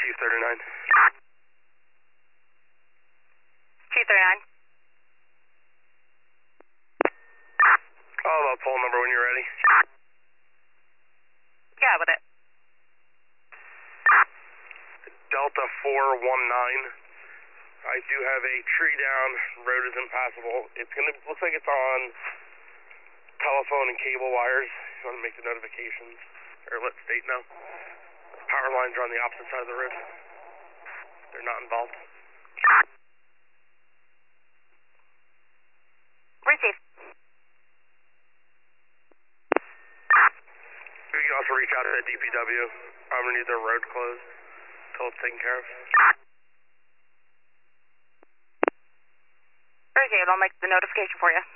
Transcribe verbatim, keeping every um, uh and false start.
Chief thirty-nine. Chief thirty-nine. Call about poll number when you're ready. Yeah, with it. Delta four one nine. I do have a tree down. Road is impassable. It's gonna looks like it's on telephone and cable wires. You want to make the notifications or let state know. Power lines are on the opposite side of the road. They're not involved. Receive. You can also reach out to D P W. I'm gonna need their road closed until it's taken care of. Receive. I'll make the notification for you.